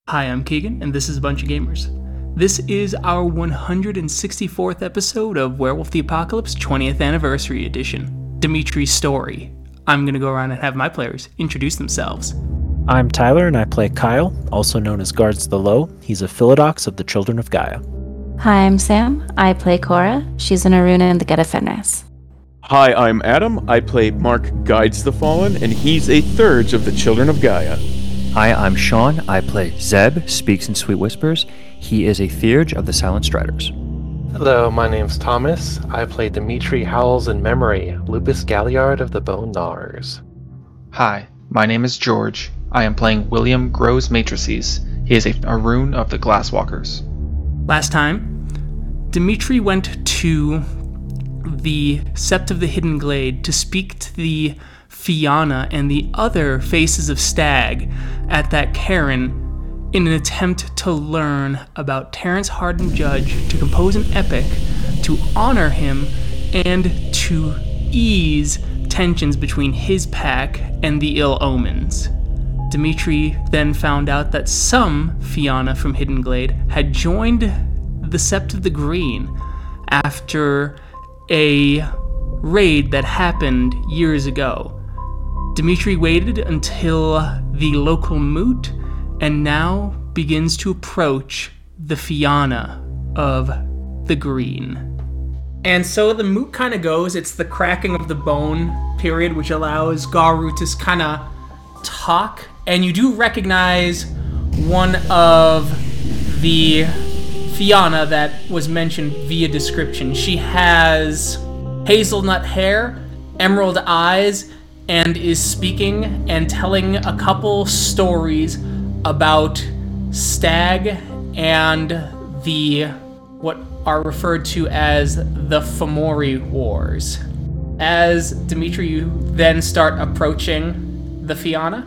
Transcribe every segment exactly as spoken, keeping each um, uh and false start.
Hi, I'm Keegan, and this is A Bunch of Gamers. This is our one hundred sixty-fourth episode of Werewolf the Apocalypse twentieth Anniversary Edition, Dimitri's Story. I'm going to go around and have my players introduce themselves. I'm Tyler, and I play Kyle, also known as Guards the Low. He's a Philodox of the Children of Gaia. Hi, I'm Sam. I play Cora. She's an Aruna in the Geta Fenris. Hi, I'm Adam. I play Mark Guides the Fallen, and he's a Thurge of the Children of Gaia. Hi, I'm Sean. I play Zeb, Speaks in Sweet Whispers. He is a Theurge of the Silent Striders. Hello, my name's Thomas. I play Dimitri Howells in Memory, Lupus Galliard of the Bone Gnawers. Hi, my name is George. I am playing William Groves Matrices. He is a Arun of the Glasswalkers. Last time, Dimitri went to the Sept of the Hidden Glade to speak to the Fianna and the other Faces of Stag at that cairn in an attempt to learn about Terrence Hardin Judge, to compose an epic, to honor him, and to ease tensions between his pack and the Ill Omens. Dimitri then found out that some Fianna from Hidden Glade had joined the Sept of the Green after a raid that happened years ago. Dimitri waited until the local moot and now begins to approach the Fianna of the Green. And so the moot kind of goes, it's the cracking of the bone period, which allows Garu to kind of talk, and you do recognize one of the Fianna that was mentioned via description. She has hazelnut hair, emerald eyes, and is speaking and telling a couple stories about Stag and the what are referred to as the Fomori Wars. As Dimitri, you then start approaching the Fianna.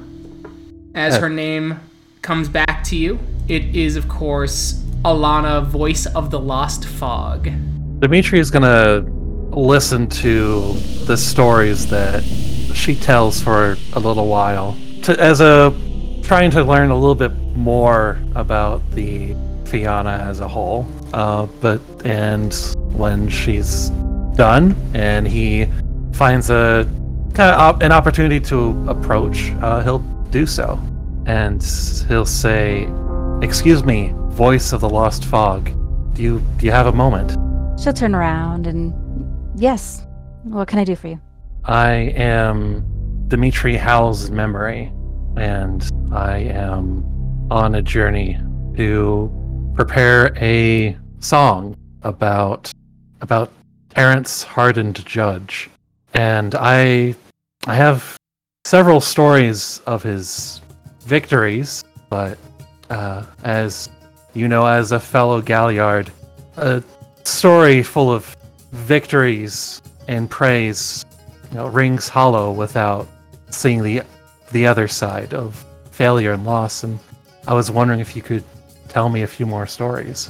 As her name comes back to you, it is, of course, Alana, Voice of the Lost Fog. Dimitri is going to listen to the stories that she tells for a little while, to, as a trying to learn a little bit more about the Fianna as a whole. Uh, but and when she's done, and he finds a kind of op- an opportunity to approach, uh, he'll do so, and he'll say, "Excuse me, Voice of the Lost Fog. Do you do you have a moment?" She'll turn around and, yes, what can I do for you? I am Dimitri Howells in Memory, and I am on a journey to prepare a song about about Terrence Hardened Judge. And I I have several stories of his victories, but uh, as you know, as a fellow Galliard, a story full of victories and praise, you know, rings hollow without seeing the the other side of failure and loss. And I was wondering if you could tell me a few more stories.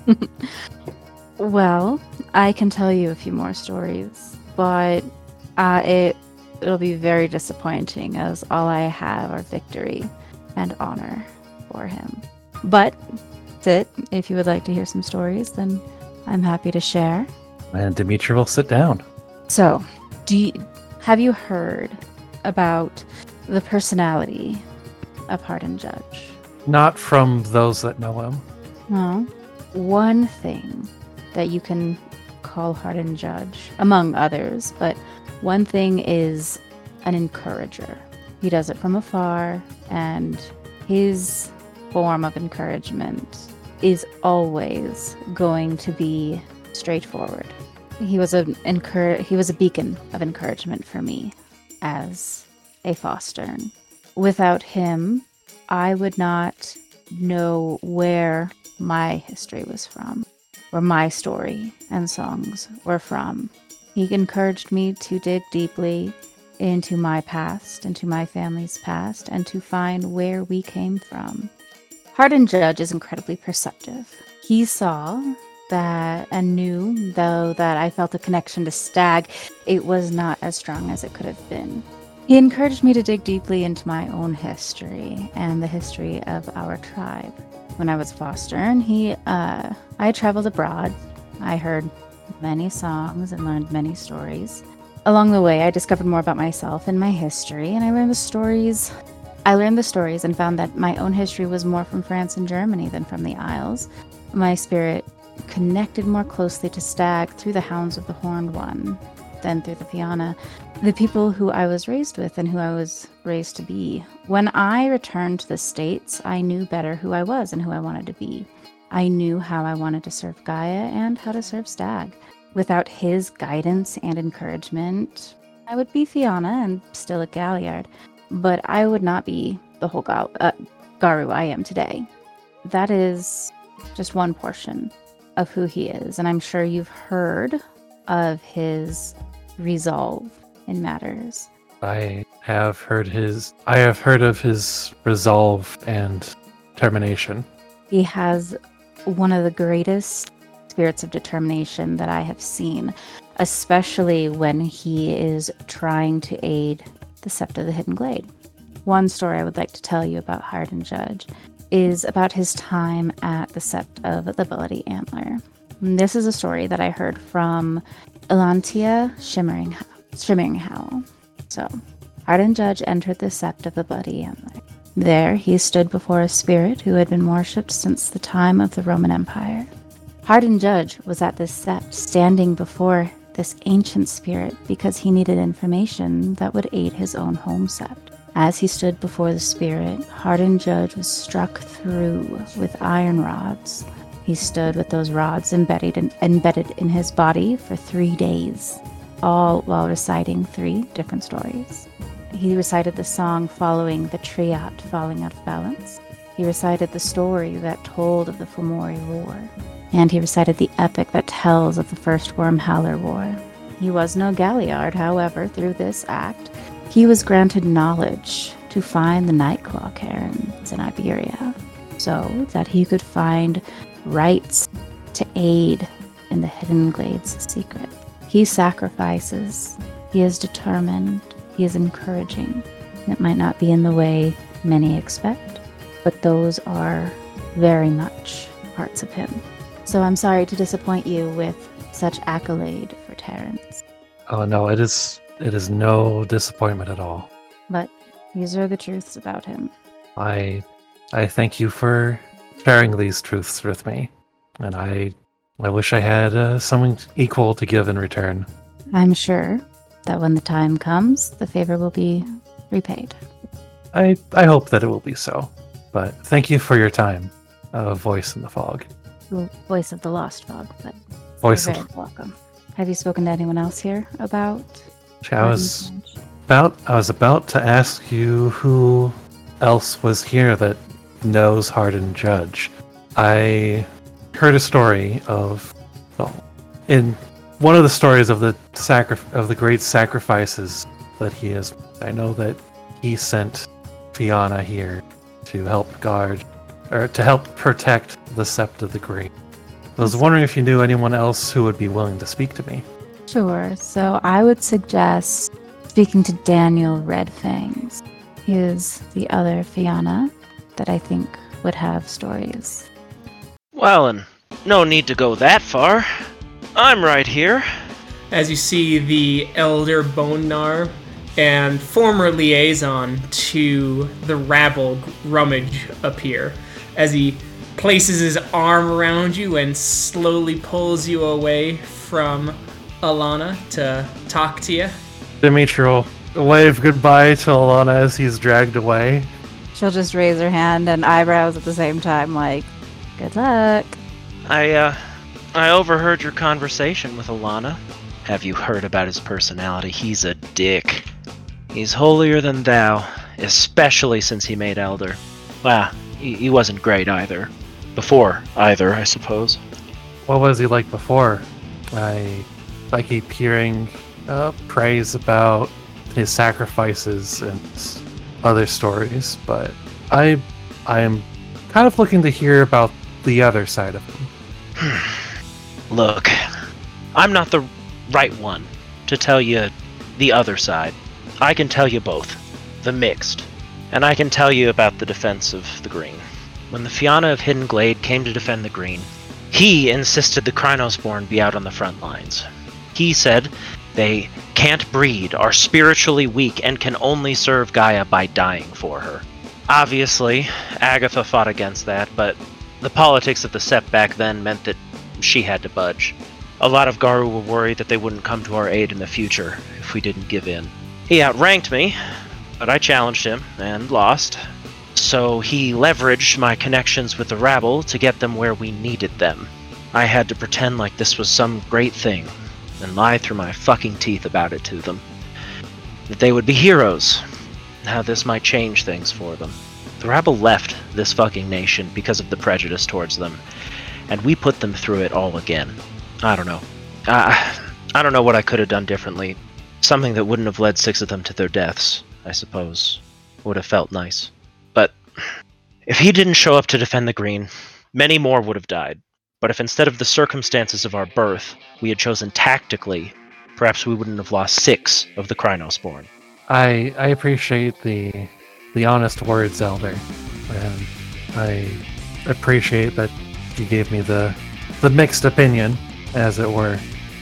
Well, I can tell you a few more stories, but uh, it it'll be very disappointing, as all I have are victory and honor for him. But that's it. If you would like to hear some stories, then I'm happy to share. And Dimitri will sit down. So, do you, have you heard about the personality of Hardin Judge? Not from those that know him. Well, one thing that you can call Hardin Judge, among others, but one thing is an encourager. He does it from afar, and his form of encouragement is always going to be straightforward. He was a encour- he was a beacon of encouragement for me as a foster. Without him, I would not know where my history was from, where my story and songs were from. He encouraged me to dig deeply into my past, into my family's past, and to find where we came from. Hardin Judge is incredibly perceptive. He saw that and knew, though, that I felt a connection to Stag, it was not as strong as it could have been. He encouraged me to dig deeply into my own history and the history of our tribe. When I was foster, and he, uh, I traveled abroad. I heard many songs and learned many stories. Along the way, I discovered more about myself and my history, and I learned the stories. I learned the stories and found that my own history was more from France and Germany than from the Isles. My spirit connected more closely to Stag through the Hounds of the Horned One than through the Fianna, the people who I was raised with and who I was raised to be. When I returned to the States, I knew better who I was and who I wanted to be. I knew how I wanted to serve Gaia and how to serve Stag. Without his guidance and encouragement, I would be Fianna and still a Galliard, but I would not be the whole Ga- uh, Garu I am today. That is just one portion of who he is, and I'm sure you've heard of his resolve in matters. I have heard his. I have heard of his resolve and determination. He has one of the greatest spirits of determination that I have seen, especially when he is trying to aid the Sept of the Hidden Glade. One story I would like to tell you about Harden Judge is about his time at the Sept of the Bloody Antler. And this is a story that I heard from Elantia Shimmering, Shimmering Howl. So, Harden Judge entered the Sept of the Bloody Antler. There, he stood before a spirit who had been worshipped since the time of the Roman Empire. Harden Judge was at this Sept, standing before this ancient spirit because he needed information that would aid his own home Sept. As he stood before the spirit, Harden Judge was struck through with iron rods. He stood with those rods embedded in, embedded in his body for three days, all while reciting three different stories. He recited the song following the Triad falling out of balance. He recited the story that told of the Fomori War. And he recited the epic that tells of the First Wormhowler War. He was no Galliard, however, through this act, he was granted knowledge to find the Nightclaw Cairns in Iberia, so that he could find rites to aid in the Hidden Glade's secret. He sacrifices, he is determined, he is encouraging. It might not be in the way many expect, but those are very much parts of him. So I'm sorry to disappoint you with such accolade for Terrence. Oh no, it is it is no disappointment at all. But these are the truths about him. I I thank you for sharing these truths with me, and I I wish I had uh, something equal to give in return. I'm sure that when the time comes, the favor will be repaid. I I hope that it will be so. But thank you for your time, uh, Voice in the Fog. The voice of the Lost Fog, but Voice you're of very welcome. Have you spoken to anyone else here about? I was about I was about to ask you who else was here that knows Harden Judge. I heard a story of, well, in one of the stories of the sacri- of the great sacrifices that he has. I know that he sent Fianna here to help guard, or to help protect the Sept of the Great. I was wondering if you knew anyone else who would be willing to speak to me. Sure. So I would suggest speaking to Daniel Redfangs. He is the other Fianna that I think would have stories. Well, and no need to go that far. I'm right here. As you see the Elder Bonar and former liaison to the rabble Rummage appear, as he places his arm around you and slowly pulls you away from Alana to talk to you. Dimitri will wave goodbye to Alana as he's dragged away. She'll just raise her hand and eyebrows at the same time, like, good luck. I, uh, I overheard your conversation with Alana. Have you heard about his personality? He's a dick. He's holier than thou, especially since he made Elder. Well, he, he wasn't great either. Before either, I suppose. What was he like before? I, I keep hearing uh, praise about his sacrifices and other stories, but I, I am kind of looking to hear about the other side of him. Look, I'm not the right one to tell you the other side. I can tell you both. The mixed. And I can tell you about the defense of the green. When the Fianna of Hidden Glade came to defend the green, he insisted the Krynosborn be out on the front lines. He said they can't breed, are spiritually weak, and can only serve Gaia by dying for her. Obviously, Agatha fought against that, but the politics of the Sept back then meant that she had to budge. A lot of Garou were worried that they wouldn't come to our aid in the future if we didn't give in. He outranked me, but I challenged him, and lost. So he leveraged my connections with the rabble to get them where we needed them. I had to pretend like this was some great thing, and lie through my fucking teeth about it to them. That they would be heroes, how this might change things for them. The rabble left this fucking nation because of the prejudice towards them, and we put them through it all again. I don't know. I, I don't know what I could have done differently. Something that wouldn't have led six of them to their deaths, I suppose. Would have felt nice. But if he didn't show up to defend the green, many more would have died. But if instead of the circumstances of our birth, we had chosen tactically, perhaps we wouldn't have lost six of the Krynosborn. I I appreciate the the honest words, Elder, and I appreciate that you gave me the the mixed opinion, as it were.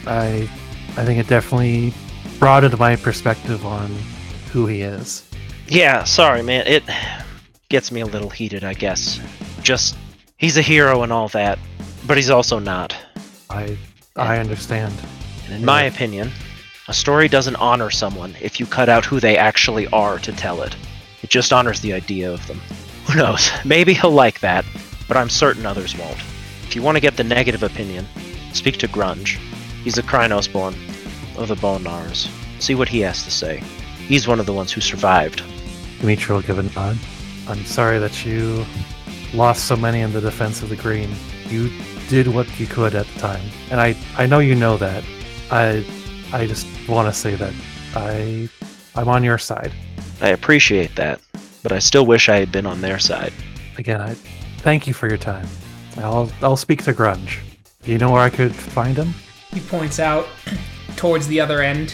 I I think it definitely broadened my perspective on who he is. Yeah, sorry, man. It gets me a little heated, I guess. Just, he's a hero and all that, but he's also not. I I understand. And in my opinion, a story doesn't honor someone if you cut out who they actually are to tell it. It just honors the idea of them. Who knows? Maybe he'll like that, but I'm certain others won't. If you want to get the negative opinion, speak to Grunge. He's a Krynosborn of the Bonars. See what he has to say. He's one of the ones who survived. Dimitri will give a nod. I'm sorry that you lost so many in the defense of the green. You did what you could at the time, and I, I know you know that. I I just want to say that I I'm on your side. I appreciate that, but I still wish I had been on their side. Again, I thank you for your time. I'll I'll speak to Grunge. Do you know where I could find him? He points out towards the other end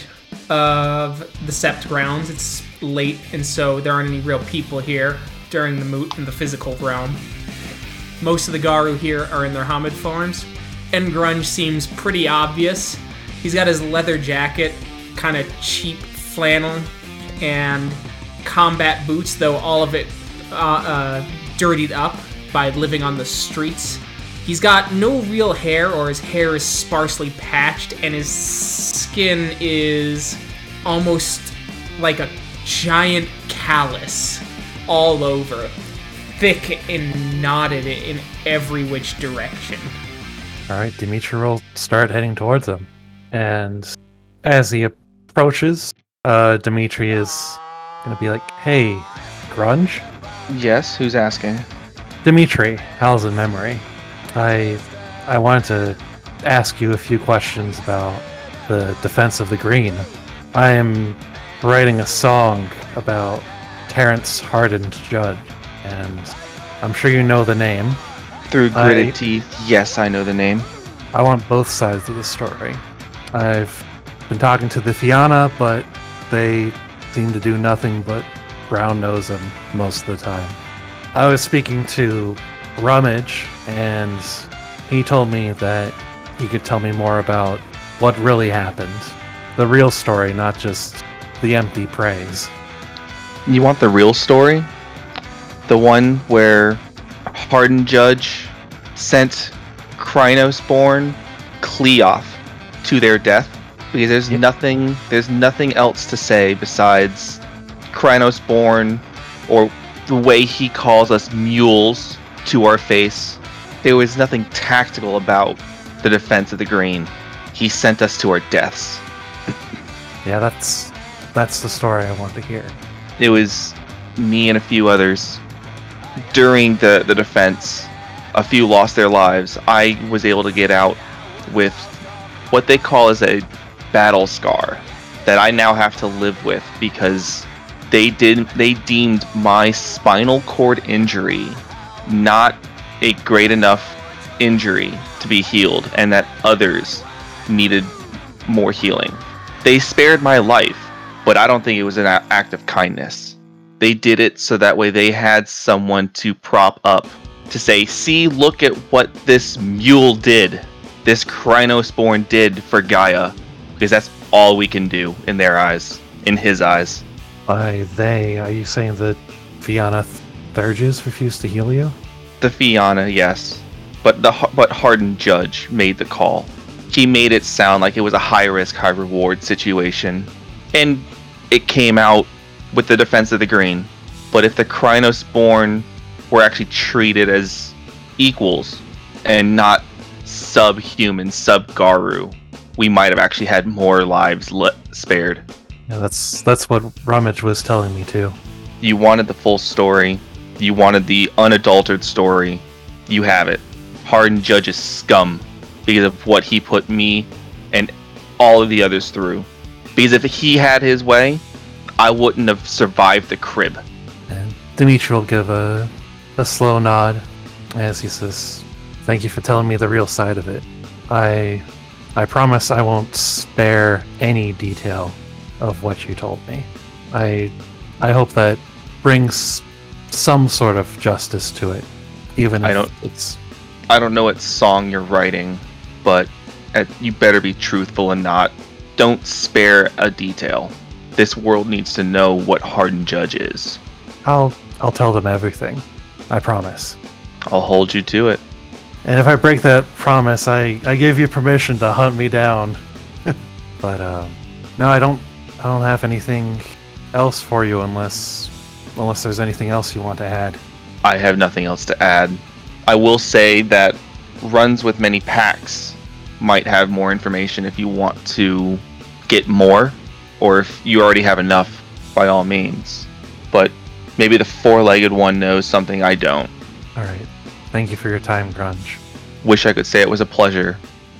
of the Sept grounds. It's late, and so there aren't any real people here during the moot in the physical realm. Most of the Garou here are in their Hamid forms, and Grunge seems pretty obvious. He's got his leather jacket, kind of cheap flannel, and combat boots, though all of it uh, uh, dirtied up by living on the streets. He's got no real hair, or his hair is sparsely patched, and his skin is almost like a giant callus all over, thick and knotted in every which direction. All right, Dimitri will start heading towards him, and as he approaches, uh, Dimitri is gonna be like, "Hey, Grunge." Yes, who's asking? Dimitri, how's the memory? I I wanted to ask you a few questions about the defense of the green. I am writing a song about Terrence Hardened Judge, and I'm sure you know the name. Through gritted I, teeth, yes, I know the name. I want both sides of the story. I've been talking to the Fianna, but they seem to do nothing but brown nose him most of the time. I was speaking to Rummage, and he told me that he could tell me more about what really happened. The real story, not just the empty praise. You want the real story? The one where Hardened Judge sent Krynosborn Cleoth to their death? Because there's yep. nothing there's nothing else to say besides Krynosborn, or the way he calls us mules to our face. There was nothing tactical about the defense of the green. He sent us to our deaths. Yeah, that's that's the story I want to hear. It was me and a few others. During the, the defense, a few lost their lives. I was able to get out with what they call as a battle scar that I now have to live with, because they did they deemed my spinal cord injury not a great enough injury to be healed, and that others needed more healing. They spared my life, but I don't think it was an a- act of kindness. They did it so that way they had someone to prop up, to say, see, look at what this mule did, this Krynosborn did for Gaia, because that's all we can do in their eyes, in his eyes. By they, are you saying that Fianna Thurges refused to heal you? The Fianna, yes, but the but Hardened Judge made the call. He made it sound like it was a high risk, high reward situation, and it came out with the defense of the green. But if the Krynosborn were actually treated as equals and not subhuman, sub-Garu, we might have actually had more lives li- spared. Yeah, that's that's what Rummage was telling me too. You wanted the full story. You wanted the unadulterated story. You have it. Hardened Judge is scum because of what he put me and all of the others through. Because if he had his way, I wouldn't have survived the crib. And Dimitri will give a, a slow nod as he says, thank you for telling me the real side of it. I I promise I won't spare any detail of what you told me. I I hope that brings some sort of justice to it, even if I don't, it's... I don't know what song you're writing, but uh, you better be truthful and not. Don't spare a detail. This world needs to know what Hardened Judge is. I'll I'll tell them everything. I promise. I'll hold you to it. And if I break that promise, I, I give you permission to hunt me down. But um, no, I don't I don't have anything else for you unless unless there's anything else you want to add. I have nothing else to add. I will say that runs with many packs might have more information if you want to get more, or if you already have enough, by all means. But maybe the four-legged one knows something I don't. Alright. Thank you for your time, Grunge. Wish I could say it was a pleasure.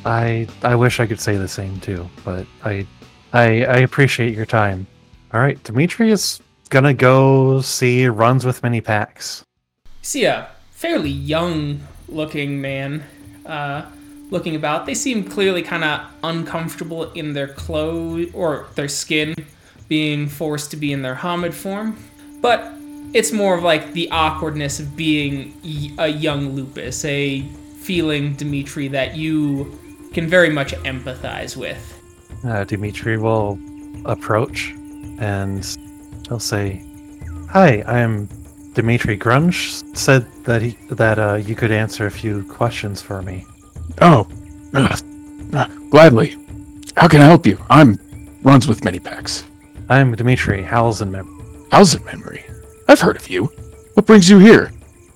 I I wish I could say the same too, but I I I appreciate your time. Alright, Dimitri is gonna go see Runs with Many Packs. See a fairly young looking man uh, looking about. They seem clearly kind of uncomfortable in their clothes or their skin, being forced to be in their Hamid form. But it's more of like the awkwardness of being a young Lupus, a feeling, Dimitri, that you can very much empathize with. Uh, Dimitri will approach and he'll say, "Hi, I'm Dimitri. Grunge said that he that uh, you could answer a few questions for me." Oh, uh, uh, gladly. How can I help you? I'm Runs with Many Packs. I'm Dimitri, Howls in Memory. Howls in Memory? I've heard of you. What brings you here?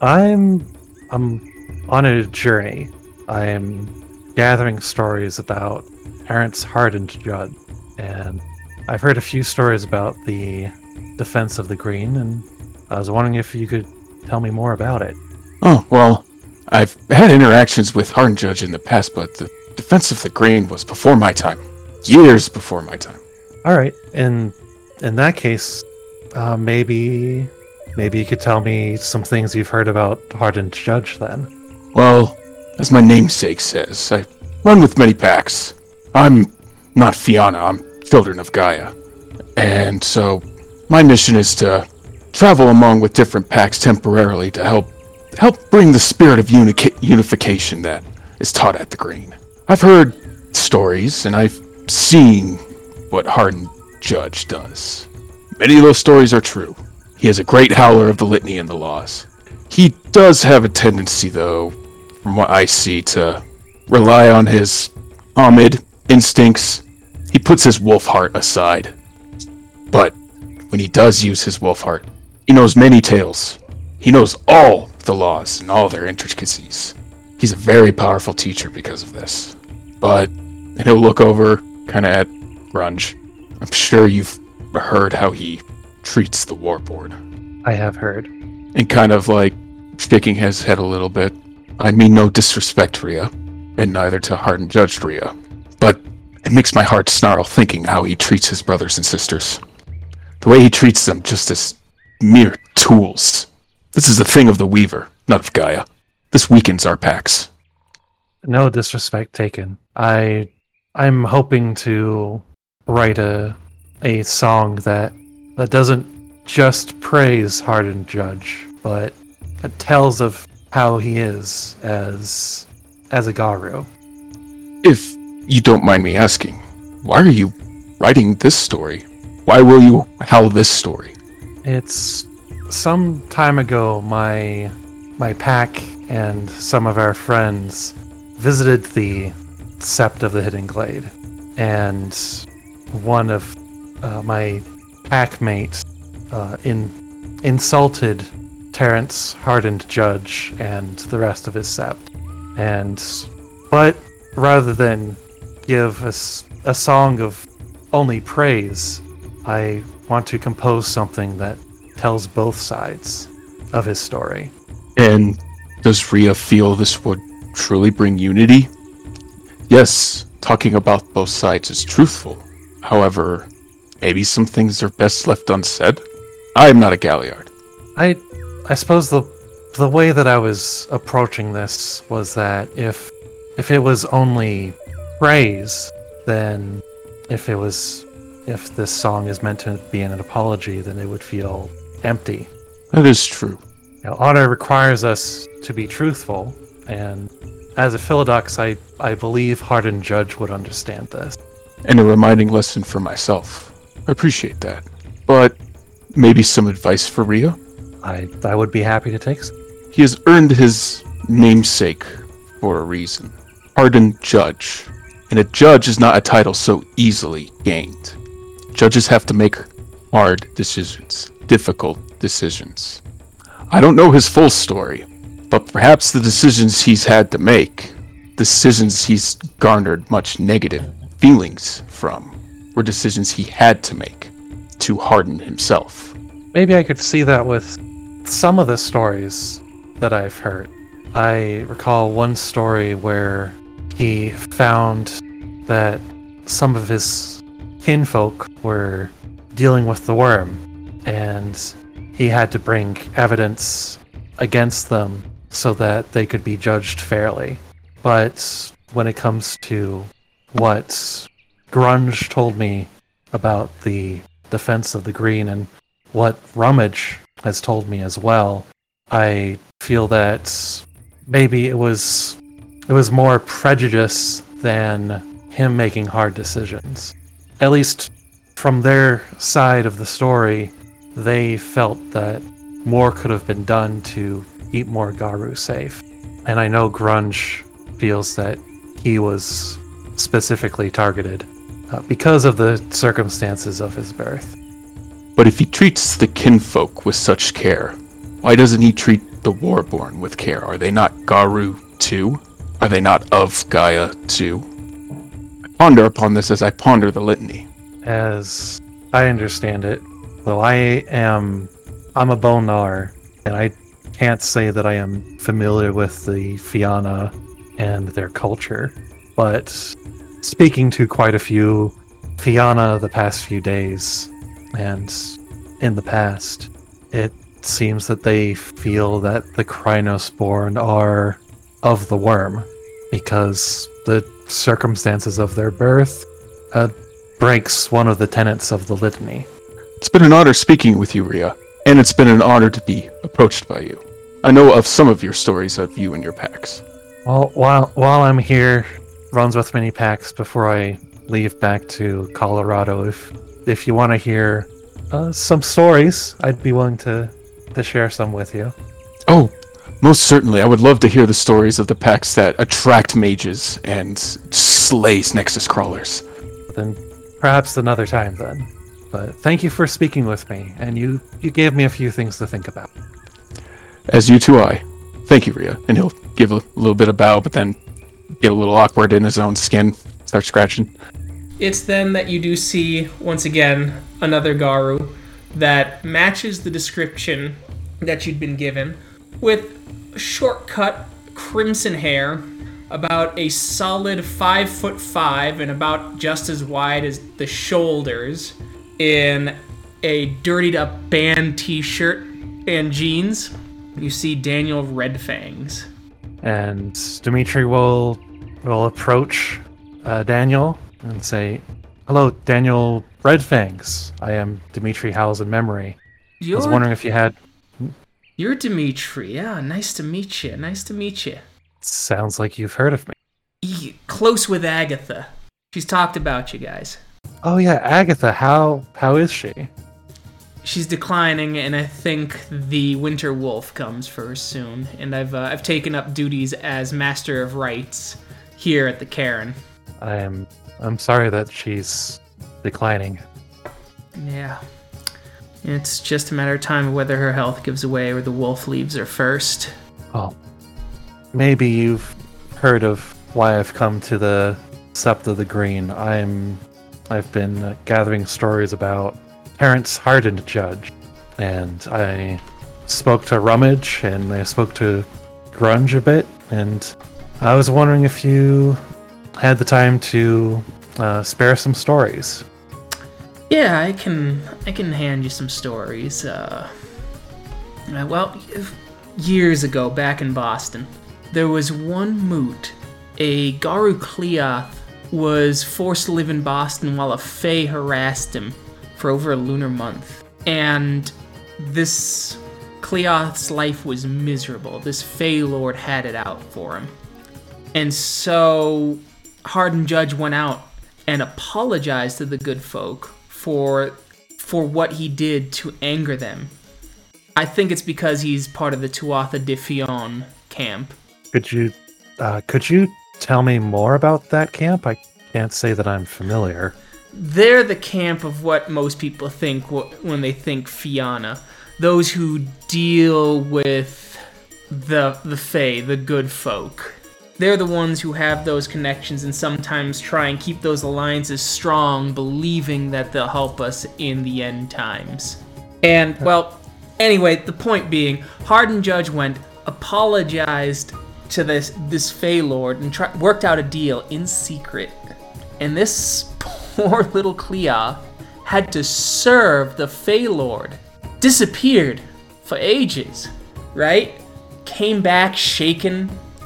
I'm I'm on a journey. I am gathering stories about Terrence Hardened Judge, and I've heard a few stories about the defense of the Green, and I was wondering if you could tell me more about it. Oh, well, I've had interactions with Hardened Judge in the past, but the defense of the Green was before my time. Years before my time. All right, in in that case, uh, maybe maybe you could tell me some things you've heard about Hardened Judge then. Well, as my namesake says, I run with many packs. I'm not Fianna, I'm Children of Gaia. And so, my mission is to travel among with different packs temporarily to help help bring the spirit of uni- unification that is taught at the Green. I've heard stories, and I've seen what Hardened Judge does. Many of those stories are true. He is a great howler of the litany and the laws. He does have a tendency, though, from what I see, to rely on his Hamid instincts. He puts his wolf heart aside. But when he does use his wolf heart, he knows many tales. He knows all the laws and all their intricacies. He's a very powerful teacher because of this. But, and he'll look over, kind of at Grunge. I'm sure you've heard how he treats the war board. I have heard. And kind of like shaking his head a little bit. I mean no disrespect, Rhea, and neither to Hardened Judge Rhea. But it makes my heart snarl thinking how he treats his brothers and sisters. The way he treats them just as mere tools. This is a thing of the Weaver, not of Gaia. This weakens our packs. No disrespect taken. I, I'm hoping to write a a song that that doesn't just praise Hardened Judge, but it tells of how he is as as a Garu. If you don't mind me asking, why are you writing this story? Why will you tell this story? It's some time ago, my my pack and some of our friends visited the Sept of the Hidden Glade, and one of uh, my pack mates uh, in, insulted Terrence Hardened Judge and the rest of his Sept. And but rather than give a, a song of only praise, I want to compose something that tells both sides of his story. And does Rhea feel this would truly bring unity? Yes, talking about both sides is truthful. However, maybe some things are best left unsaid. I am not a Galliard. I I suppose the the way that I was approaching this was that if if it was only praise, then if it was if this song is meant to be an apology, then it would feel empty. That is true. You know, honor requires us to be truthful, and as a Philodox, I, I believe Hardened Judge would understand this. And a reminding lesson for myself. I appreciate that. But maybe some advice for Rhea? I, I would be happy to take some. He has earned his namesake for a reason. Hardened Judge. And a judge is not a title so easily gained. Judges have to make hard decisions, difficult decisions. I don't know his full story, but perhaps the decisions he's had to make, decisions he's garnered much negative feelings from, were decisions he had to make to harden himself. Maybe I could see that with some of the stories that I've heard. I recall one story where he found that some of his kinfolk were dealing with the worm, and he had to bring evidence against them so that they could be judged fairly. But when it comes to what Grunge told me about the defense of the green and what Rummage has told me as well, I feel that maybe it was it was more prejudice than him making hard decisions. At least from their side of the story, they felt that more could have been done to keep more Garu safe. And I know Grunge feels that he was specifically targeted uh, because of the circumstances of his birth. But if he treats the kinfolk with such care, why doesn't he treat the Warborn with care? Are they not Garu too? Are they not of Gaia too? I ponder upon this as I ponder the litany. As I understand it, though I am I'm a Bonar, and I can't say that I am familiar with the Fianna and their culture, but speaking to quite a few Fianna the past few days, and in the past, it seems that they feel that the Krynosborn are of the worm, because the circumstances of their birth uh, breaks one of the tenets of the litany. It's been an honor speaking with you, Rhea, and it's been an honor to be approached by you. I know of some of your stories of you and your packs. Well, while while I'm here, runs with many packs before I leave back to Colorado. If if you want to hear uh, some stories, I'd be willing to to share some with you. Oh, most certainly. I would love to hear the stories of the packs that attract mages and slays Nexus crawlers. Then perhaps another time then. But thank you for speaking with me, and you, you gave me a few things to think about. As you too I. Thank you, Rhea. And he'll give a little bit of bow, but then get a little awkward in his own skin, start scratching. It's then that you do see, once again, another Garu that matches the description that you'd been given, with short-cut crimson hair, about a solid five foot five and about just as wide as the shoulders, in a dirtied up band t-shirt and jeans. You see Daniel Redfangs. And Dimitri will will approach uh, Daniel and say, Hello, Daniel Redfangs. I am Dimitri Howells in memory. You're, I was wondering if you had... You're Dimitri. Yeah, nice to meet you. Nice to meet you. Sounds like you've heard of me. E- close with Agatha. She's talked about you guys. Oh yeah, Agatha. How how is she? She's declining, and I think the Winter Wolf comes for her soon. And I've uh, I've taken up duties as Master of Rites here at the Cairn. I'm I'm sorry that she's declining. Yeah. It's just a matter of time whether her health gives away or the wolf leaves her first. Well, maybe you've heard of why I've come to the Sept of the Green. I'm I've been uh, gathering stories about Terrence Hardened Judge, and I spoke to Rummage and I spoke to Grunge a bit, and I was wondering if you had the time to uh, spare some stories. Yeah, I can I can hand you some stories. Uh, uh, well, years ago, back in Boston, there was one moot. A Garu Cleoth was forced to live in Boston while a Fae harassed him for over a lunar month. And this Cleoth's life was miserable. This Fae Lord had it out for him. And so Hardened Judge went out and apologized to the good folk for for what he did to anger them. I think it's because he's part of the Tuatha De Fionn camp. Could you uh, could you tell me more about that camp? I can't say that I'm familiar. They're the camp of what most people think when they think Fianna. Those who deal with the the Fae, the good folk. They're the ones who have those connections and sometimes try and keep those alliances strong, believing that they'll help us in the end times. And, well, anyway, the point being, Hardened Judge went, apologized to this this Fae Lord, and try, worked out a deal in secret. And this poor little Clea had to serve the Fae Lord. Disappeared for ages, right? Came back shaken,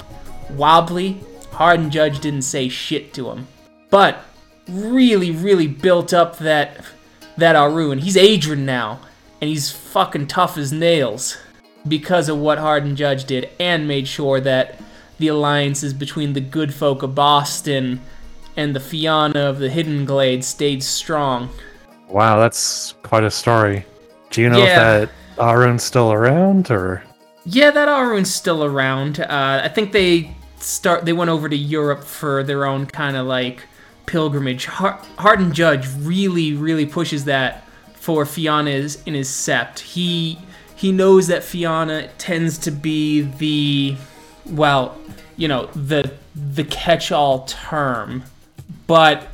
wobbly. Hardened Judge didn't say shit to him, but really, really built up that that Aru, and he's Adrian now, and he's fucking tough as nails because of what Hardened Judge did, and made sure that the alliances between the good folk of Boston and the Fianna of the Hidden Glade stayed strong. Wow, that's quite a story. Do you know Yeah. if that Arun's still around, or? Yeah, that Arun's still around. Uh, I think they start. They went over to Europe for their own kind of like pilgrimage. Har- Hardened Judge really, really pushes that for Fianna is in his sept. He he knows that Fianna tends to be the, well, you know, the the catch-all term, but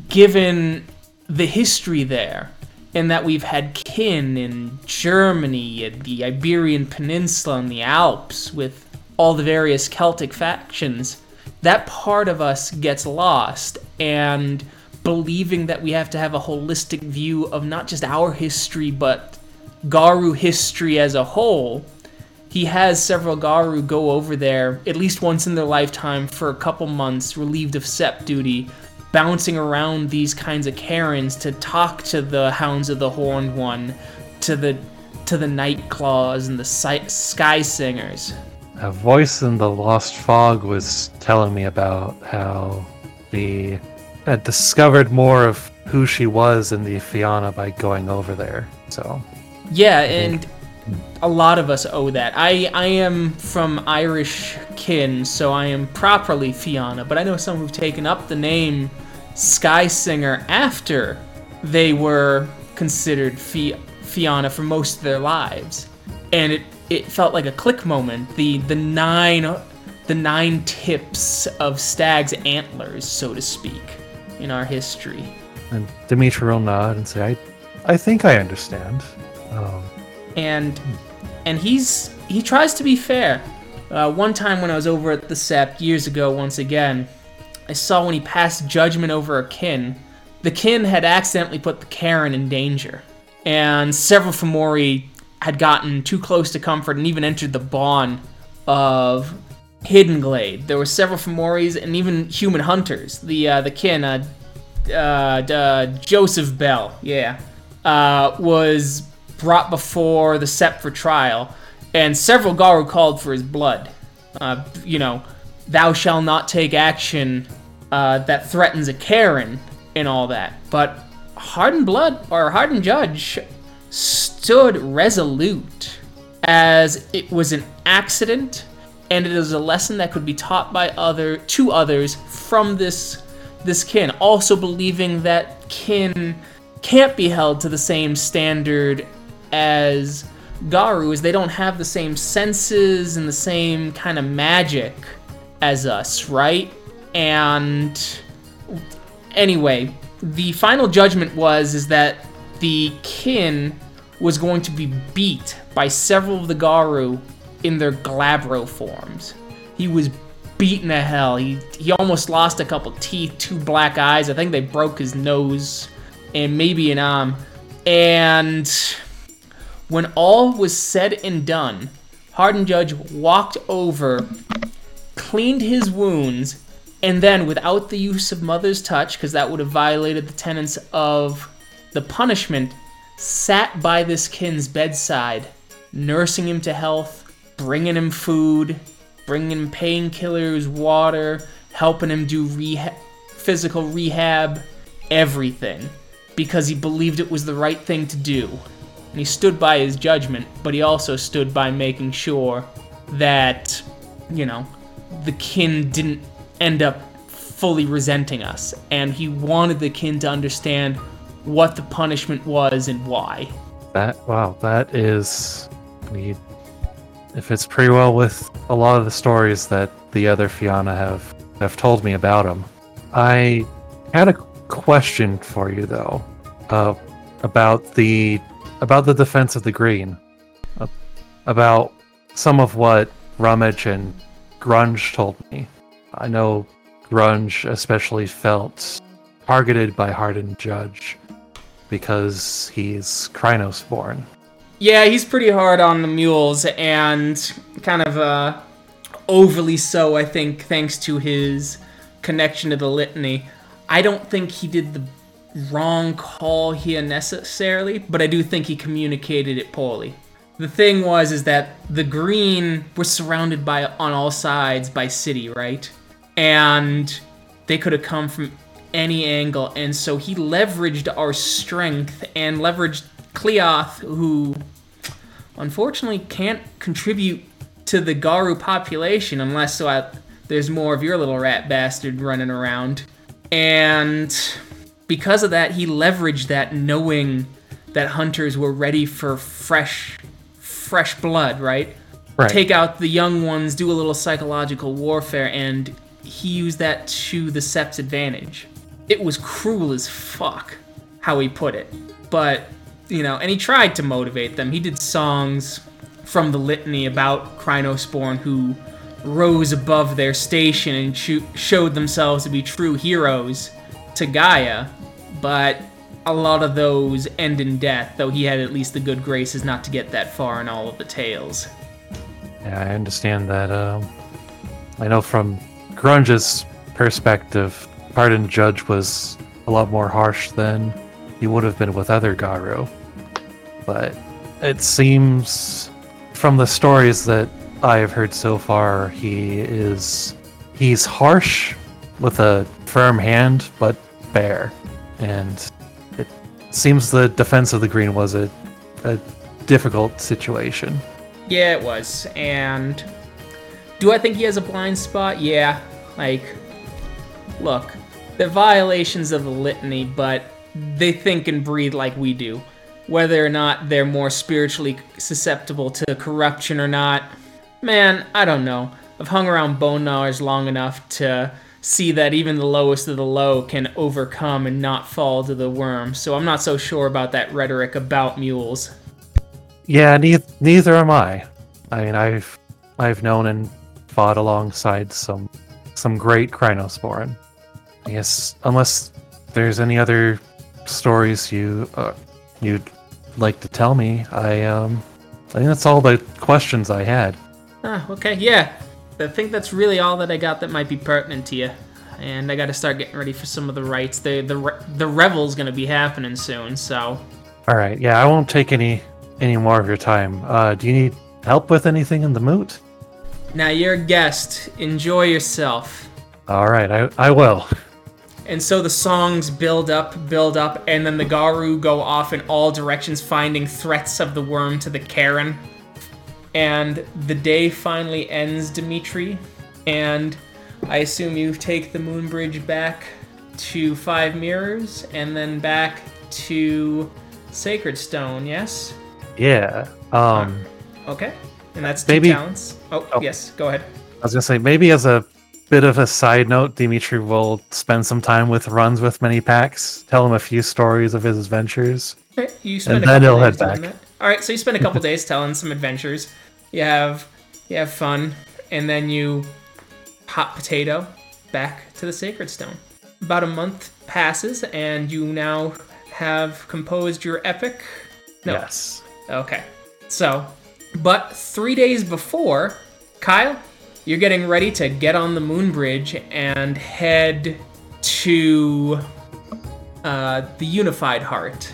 given the history there, and that we've had kin in Germany, and the Iberian Peninsula, and the Alps, with all the various Celtic factions, that part of us gets lost, and believing that we have to have a holistic view of not just our history, but Garu history as a whole. He has several Garu go over there at least once in their lifetime for a couple months, relieved of sept duty, bouncing around these kinds of cairns to talk to the Hounds of the Horned One, to the to the Night Claws and the si- Sky Singers. A voice in the Lost Fog was telling me about how the had discovered more of who she was in the Fianna by going over there. So yeah, and a lot of us owe that. I I am from Irish kin, so I am properly Fianna, but I know some who've taken up the name Sky Singer after they were considered Fi- Fianna for most of their lives, and it, it felt like a click moment. The the nine the nine tips of stag's antlers, so to speak, in our history. And Dimitri will nod and say, "I I think I understand." Um, and and he's he tries to be fair. Uh, one time when I was over at the Sept years ago, once again, I saw when he passed judgment over a kin, the kin had accidentally put the Cairn in danger, and several Fomori had gotten too close to comfort and even entered the Bawn of Hidden Glade. There were several Fomoris and even human hunters. The uh, the kin, uh, uh, uh, Joseph Bell, yeah, uh, was brought before the Sept for trial, and several Garu called for his blood. Uh, you know, thou shalt not take action uh, that threatens a Karen and all that. But Hardened Blood, or Hardened Judge, stood resolute as it was an accident, and it is a lesson that could be taught by other to others from this this kin. Also believing that kin can't be held to the same standard as Garu, as they don't have the same senses and the same kind of magic as us, right? And anyway, the final judgment was is that the kin was going to be beat by several of the Garu in their Glabro forms. He was beaten to hell. He he almost lost a couple teeth, two black eyes. I think they broke his nose and maybe an arm. And when all was said and done, Hardened Judge walked over, cleaned his wounds, and then, without the use of Mother's Touch, because that would have violated the tenets of the punishment, sat by this kin's bedside, nursing him to health, bringing him food, bringing him painkillers, water, helping him do reha- physical rehab, everything, because he believed it was the right thing to do. And he stood by his judgment, but he also stood by making sure that, you know, the kin didn't end up fully resenting us. And he wanted the kin to understand what the punishment was and why. That, wow, that is... We, it fits pretty well with a lot of the stories that the other Fianna have, have told me about him. I had a question for you, though, uh, about the... About the defense of the green, uh, about some of what Rummage and Grunge told me. I know Grunge especially felt targeted by Hardened Judge because he's Krynos-born. Yeah, he's pretty hard on the mules, and kind of uh, overly so, I think, thanks to his connection to the litany. I don't think he did the wrong call here necessarily, but I do think he communicated it poorly. The thing was is that the green were surrounded by on all sides by city, right? And they could have come from any angle, and so he leveraged our strength and leveraged Cleoth, who unfortunately can't contribute to the Garu population unless so I, there's more of your little rat bastard running around. And because of that, he leveraged that, knowing that hunters were ready for fresh, fresh blood, right? Right. Take out the young ones, do a little psychological warfare, and he used that to the Sept's advantage. It was cruel as fuck how he put it, but you know, and he tried to motivate them. He did songs from the litany about Krynos-born who rose above their station and cho- showed themselves to be true heroes to Gaia. But a lot of those end in death, though he had at least the good graces not to get that far in all of the tales. Yeah, I understand that. Um, I know from Grunge's perspective, Hardened Judge was a lot more harsh than he would have been with other Garu. But it seems, from the stories that I have heard so far, he is... He's harsh with a firm hand, but fair. And it seems the defense of the green was a, a difficult situation. Yeah, it was. And do I think he has a blind spot? Yeah. Like, look, they're violations of the litany, but they think and breathe like we do. Whether or not they're more spiritually susceptible to corruption or not, man, I don't know. I've hung around Bone Gnawers long enough to see that even the lowest of the low can overcome and not fall to the worm, so I'm not so sure about that rhetoric about mules. Yeah, neither, neither am I. I mean, I've I've known and fought alongside some some great Krynos-born. I guess, unless there's any other stories you uh, you'd like to tell me, I um I think that's all the questions I had. Ah, okay, yeah. I think that's really all that I got that might be pertinent to you. and I got to start getting ready for some of the rites. The the re- the revel's gonna be happening soon, so. All right. Yeah, I won't take any any more of your time. Uh, do you need help with anything in the moot? Now you're a guest. Enjoy yourself. All right, I I will. And so the songs build up, build up, and then the Garu go off in all directions, finding threats of the worm to the Karen. And the day finally ends, Dimitri. And I assume you take the moon bridge back to Five Mirrors, and then back to Sacred Stone, yes? Yeah. Um. Okay. And that's two maybe, talents. Oh, oh, yes, go ahead. I was gonna say, maybe as a bit of a side note, Dimitri will spend some time with Runs with Many Packs, tell him a few stories of his adventures, Okay, you spend and a then couple he'll days head doing back. that. All right, so you spend a couple days telling some adventures. You have you have fun, and then you hot potato back to the Sacred Stone. About a month passes, and you now have composed your epic. No. Yes. Okay. So, but three days before, Kyle, you're getting ready to get on the moon bridge and head to uh, the Unified Heart.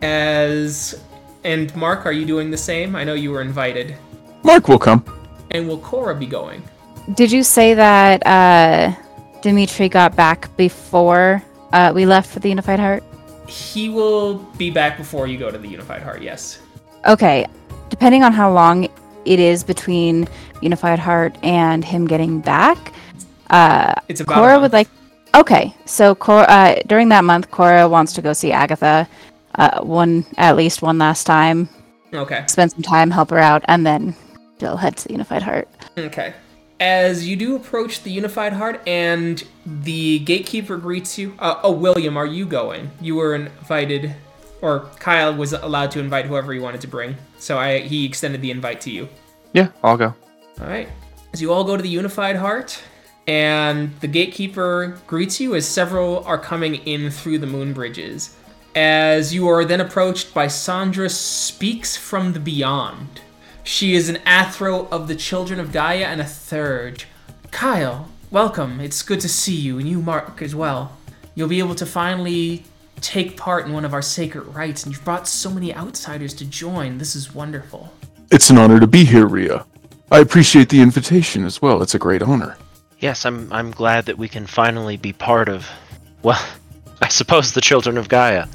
As and Mark, are you doing the same? I know you were invited. Mark will come. And will Cora be going? Did you say that uh, Dimitri got back before uh, we left for the Unified Heart? He will be back before you go to the Unified Heart, yes. Okay. Depending on how long it is between Unified Heart and him getting back, uh, It's about Cora a month. would like... Okay, so Cora, uh, during that month, Cora wants to go see Agatha uh, one at least one last time. Okay. Spend some time, help her out, and then she'll head to the Unified Heart. Okay. As you do approach the Unified Heart and the gatekeeper greets you, uh, oh, William, are you going? You were invited, or Kyle was allowed to invite whoever he wanted to bring, so I he extended the invite to you. Yeah, I'll go. All right. As you all go to the Unified Heart, and the gatekeeper greets you as several are coming in through the moon bridges. As you are then approached by Sandra Speaks from the Beyond. She is an Athro of the Children of Gaia and a Thurge. Kyle, welcome. It's good to see you, and you, Mark, as well. You'll be able to finally take part in one of our sacred rites, and you've brought so many outsiders to join. This is wonderful. It's an honor to be here, Rhea. I appreciate the invitation as well. It's a great honor. Yes, I'm I'm glad that we can finally be part of, well, I suppose the Children of Gaia.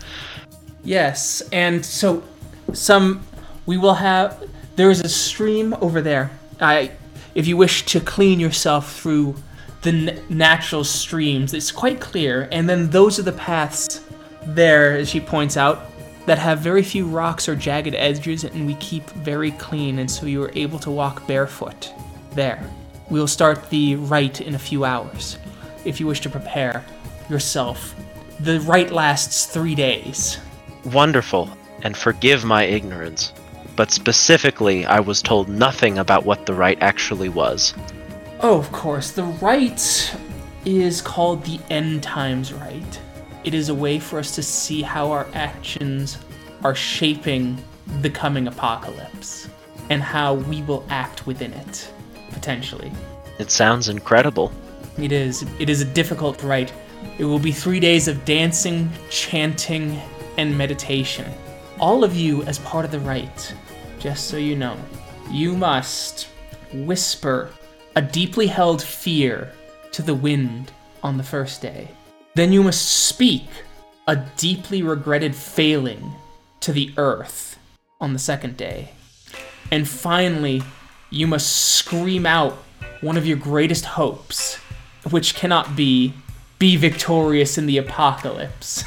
Yes, and so some we will have there is a stream over there. I if you wish to clean yourself through the n- natural streams, it's quite clear, and then those are the paths there, as she points out, that have very few rocks or jagged edges, and we keep very clean, and so you are able to walk barefoot there. We'll start the rite in a few hours, if you wish to prepare yourself. The rite lasts three days. Wonderful, and forgive my ignorance. But specifically, I was told nothing about what the rite actually was. Oh, of course. The rite is called the End Times Rite. It is a way for us to see how our actions are shaping the coming apocalypse, and how we will act within it, potentially. It sounds incredible. It is. It is a difficult rite. It will be three days of dancing, chanting, and meditation. All of you, as part of the rite, just so you know, you must whisper a deeply held fear to the wind on the first day. Then you must speak a deeply regretted failing to the earth on the second day. And finally, you must scream out one of your greatest hopes, which cannot be, be victorious in the apocalypse,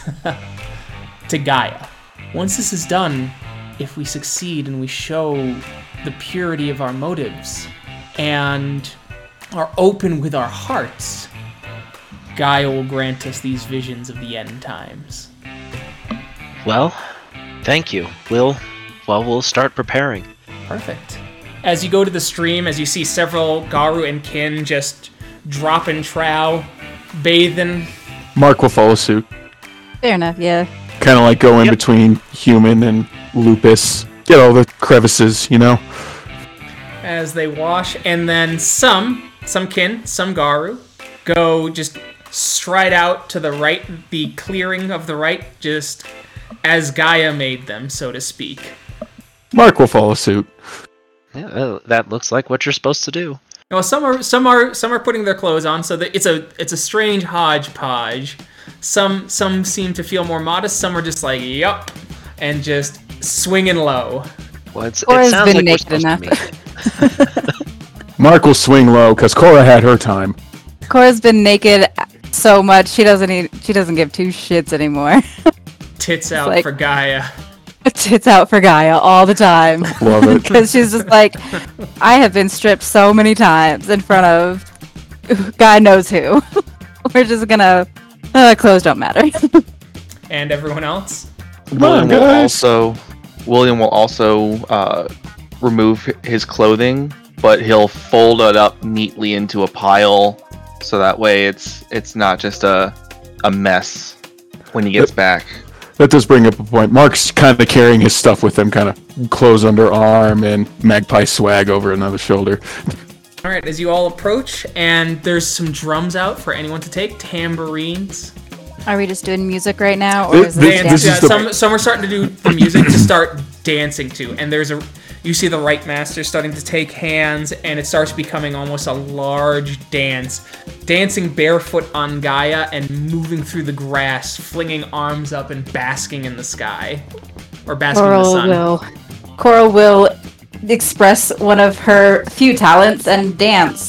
to Gaia. Once this is done, if we succeed and we show the purity of our motives and are open with our hearts, Gaia will grant us these visions of the end times. Well, thank you. We'll, well, we'll start preparing. Perfect. As you go to the stream, as you see several Garu and kin just dropping trow, bathing. Mark will follow suit. Fair enough, yeah. Kind of like go in Yep. between human and lupus. Get all the crevices, you know? As they wash, and then some, some kin, some Garu, go just stride out to the right, the clearing of the right, just as Gaia made them, so to speak. Mark will follow suit. Yeah, uh, that looks like what you're supposed to do. Well, some are some are some are putting their clothes on, so that it's a it's a strange hodgepodge. Some some seem to feel more modest. Some are just like yup, and just swinging low. Well, it's, Cora's it sounds been like we're naked supposed enough. to meet. Mark will swing low because Cora had her time. Cora's been naked so much she doesn't need, she doesn't give two shits anymore. Tits out like- for Gaia. Tits out for Gaia all the time. Love it. Because she's just like, I have been stripped so many times in front of God knows who. We're just gonna, uh, clothes don't matter. And everyone else? William on, will guys. also William will also uh, remove his clothing, but he'll fold it up neatly into a pile, so that way it's it's not just a a mess when he gets back. That does bring up a point. Mark's kind of carrying his stuff with him, kind of clothes under arm and magpie swag over another shoulder. All right, as you all approach, and there's some drums out for anyone to take, tambourines. Are we just doing music right now, or This- is this- this Dance, this yeah, is the- some some are starting to do the music to start dancing to, and there's a you see the Rite Master starting to take hands, and it starts becoming almost a large dance, dancing barefoot on Gaia and moving through the grass, flinging arms up and basking in the sky, or basking in the Coral sun. will Coral will express one of her few talents and dance.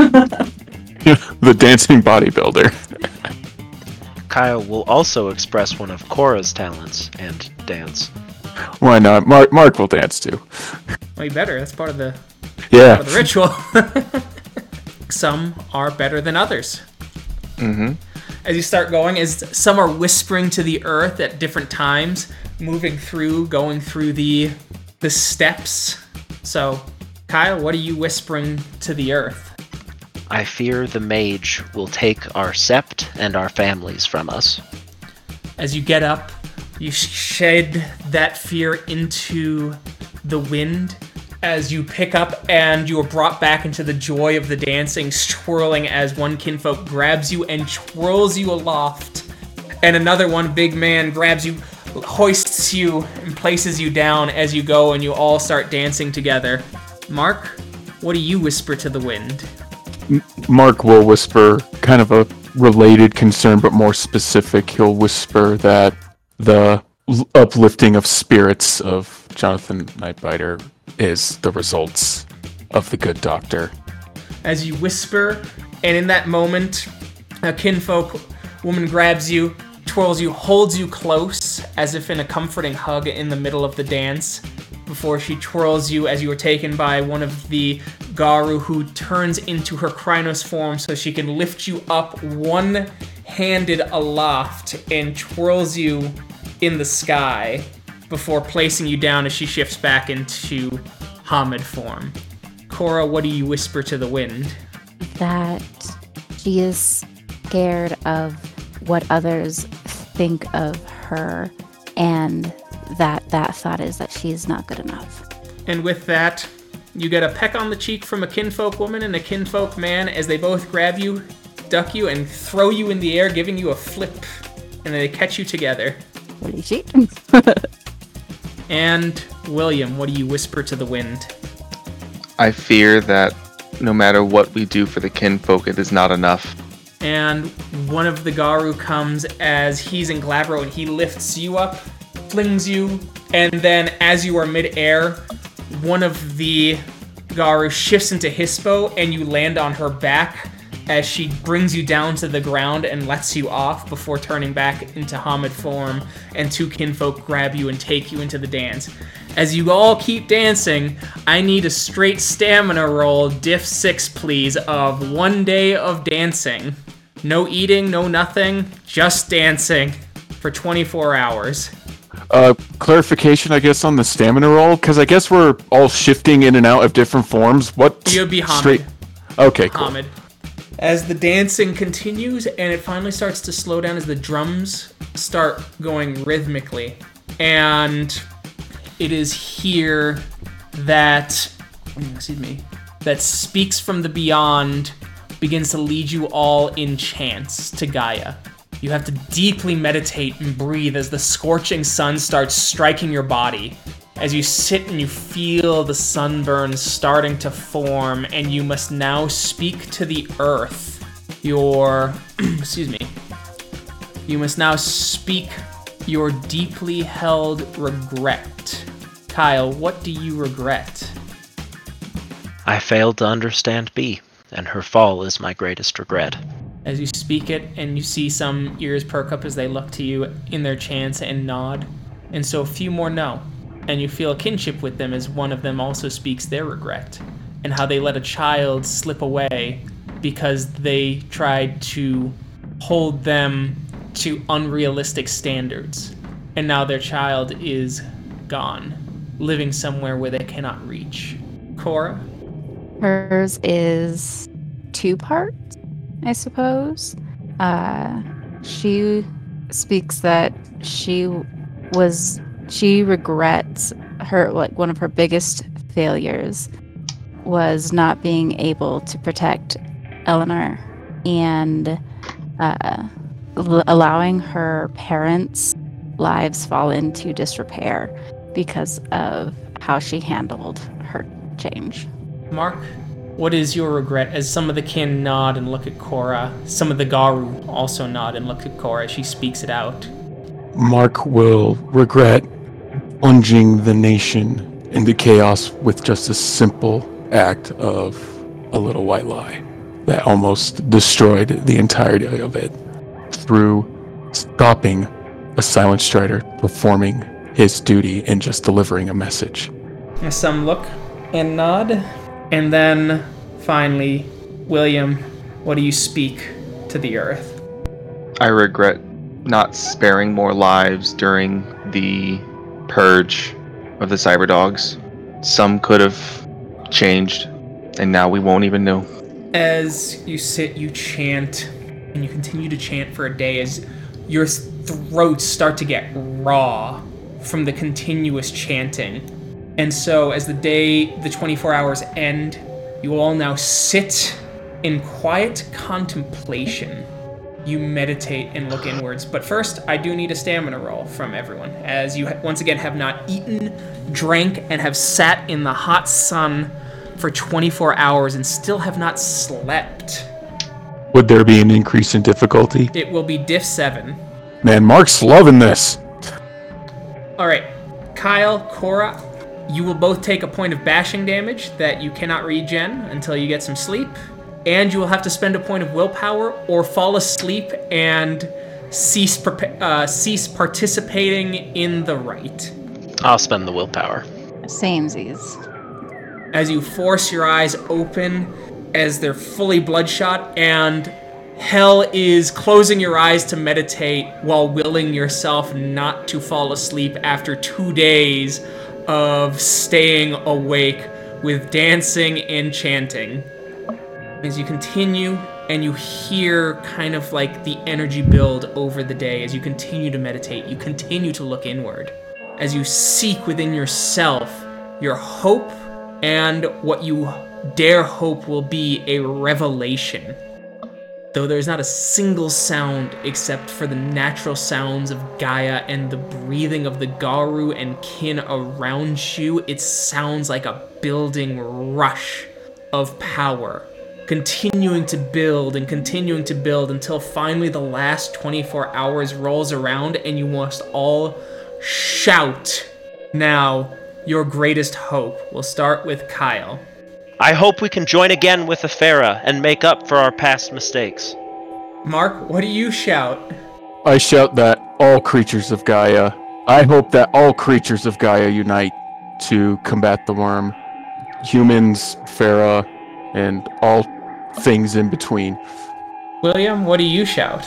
The dancing bodybuilder. Kyle will also express one of Cora's talents and dance. Why not? Mark Mark will dance too. Well, you better. That's part of the Yeah. part of the ritual. Some are better than others. Mm-hmm. As you start going, as some are whispering to the earth at different times, moving through, going through the the steps. So, Kyle, what are you whispering to the earth? I fear the mage will take our sept and our families from us. As you get up, you shed that fear into the wind as you pick up and you are brought back into the joy of the dancing, swirling as one kinfolk grabs you and twirls you aloft. And another one, big man, grabs you, hoists you, and places you down as you go, and you all start dancing together. Mark, what do you whisper to the wind? Mark will whisper kind of a related concern, but more specific. He'll whisper that the l- uplifting of spirits of Jonathan Nightbiter is the results of the good doctor. As you whisper, and in that moment, a kinfolk woman grabs you, twirls you, holds you close, as if in a comforting hug in the middle of the dance, before she twirls you as you are taken by one of the Garu, who turns into her Krynos form so she can lift you up one-handed aloft and twirls you in the sky before placing you down as she shifts back into Hamid form. Cora, what do you whisper to the wind? That she is scared of what others think of her, and that that thought is that she's not good enough. And with that, you get a peck on the cheek from a kinfolk woman and a kinfolk man as they both grab you, duck you, and throw you in the air, giving you a flip, and they catch you together. Holy shit. And William, what do you whisper to the wind? I fear that no matter what we do for the kinfolk, it is not enough. And one of the Garu comes as he's in Glabro, and he lifts you up, flings you, and then as you are mid-air, one of the Garu shifts into Hispo, and you land on her back as she brings you down to the ground and lets you off before turning back into Hamid form, and two kinfolk grab you and take you into the dance. As you all keep dancing, I need a straight stamina roll, diff six please, of one day of dancing. No eating, no nothing, just dancing for twenty-four hours. Uh, clarification, I guess, on the stamina roll, because I guess we're all shifting in and out of different forms. What? You'll be Hamid. straight- Okay, cool. Hamid. As the dancing continues and it finally starts to slow down as the drums start going rhythmically. And it is here that, excuse me, that Speaks from the Beyond begins to lead you all in chants to Gaia. You have to deeply meditate and breathe as the scorching sun starts striking your body. As you sit and you feel the sunburn starting to form, and you must now speak to the earth. Your, excuse me. You must now speak your deeply held regret. Kyle, what do you regret? I failed to understand B, and her fall is my greatest regret. As you speak it, and you see some ears perk up as they look to you in their chants and nod, and so a few more know. And you feel a kinship with them as one of them also speaks their regret, and how they let a child slip away because they tried to hold them to unrealistic standards. And now their child is gone, living somewhere where they cannot reach. Cora? Hers is two parts, I suppose. Uh, she speaks that she was, she regrets her, like one of her biggest failures was not being able to protect Eleanor and uh, l- allowing her parents' lives fall into disrepair because of how she handled her change. Mark, what is your regret? As some of the kin nod and look at Cora, some of the Garu also nod and look at Cora as she speaks it out. Mark will regret plunging the nation into chaos with just a simple act of a little white lie that almost destroyed the entirety of it through stopping a silent strider performing his duty and just delivering a message. As some look and nod, and then finally, William, what do you speak to the earth? I regret not sparing more lives during the purge of the cyberdogs. Some could have changed, and now we won't even know. As you sit, you chant, and you continue to chant for a day as your throats start to get raw from the continuous chanting. And so as the day, the twenty-four hours end, you all now sit in quiet contemplation. You meditate and look inwards. But first, I do need a stamina roll from everyone, as you once again have not eaten, drank, and have sat in the hot sun for twenty-four hours and still have not slept. Would there be an increase in difficulty? It will be diff seven. Man, Mark's loving this. All right, Kyle, Cora, you will both take a point of bashing damage that you cannot regen until you get some sleep, and you will have to spend a point of willpower or fall asleep and cease prepa- uh, cease participating in the rite. I'll spend the willpower. Samesies. As you force your eyes open, as they're fully bloodshot, and hell is closing your eyes to meditate while willing yourself not to fall asleep after two days of staying awake with dancing and chanting. As you continue and you hear kind of like the energy build over the day, as you continue to meditate, you continue to look inward. As you seek within yourself your hope and what you dare hope will be a revelation. Though there's not a single sound except for the natural sounds of Gaia and the breathing of the Garu and kin around you, it sounds like a building rush of power. Continuing to build and continuing to build until finally the last twenty-four hours rolls around and you must all shout. Now, your greatest hope. We'll start with Kyle. I hope we can join again with Athera and make up for our past mistakes. Mark, what do you shout? I shout that all creatures of Gaia, I hope that all creatures of Gaia unite to combat the worm. Humans, Farah, and all things in between. William, what do you shout?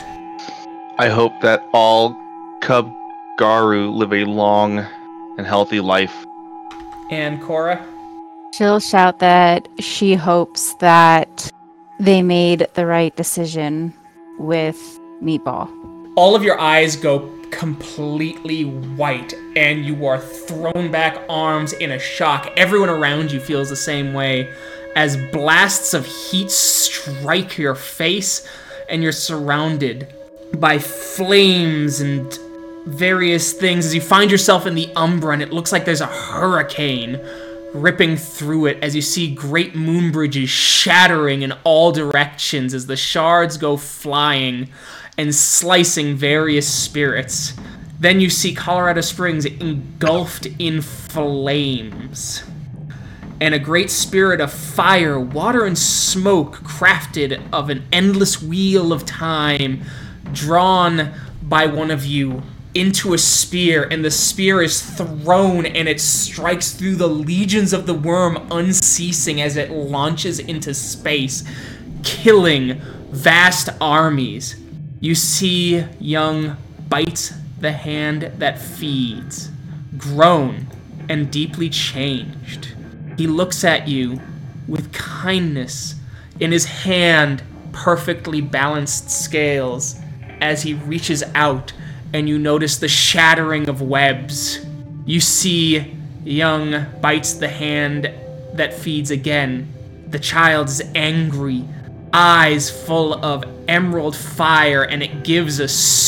I hope that all Cub Garu live a long and healthy life. And Cora? She'll shout that she hopes that they made the right decision with Meatball. All of your eyes go completely white, and you are thrown back, arms in a shock. Everyone around you feels the same way as blasts of heat strike your face, and you're surrounded by flames and various things as you find yourself in the Umbra, and it looks like there's a hurricane ripping through it as you see great moon bridges shattering in all directions as the shards go flying and slicing various spirits. Then you see Colorado Springs engulfed in flames, and a great spirit of fire, water, and smoke crafted of an endless wheel of time drawn by one of you into a spear, and the spear is thrown and it strikes through the legions of the worm unceasing as it launches into space, killing vast armies. You see young Bite the hand that feeds, grown and deeply changed. He looks at you with kindness in his hand, perfectly balanced scales, as he reaches out and you notice the shattering of webs. You see young Bites the hand that feeds again. The child is angry, eyes full of emerald fire, and it gives a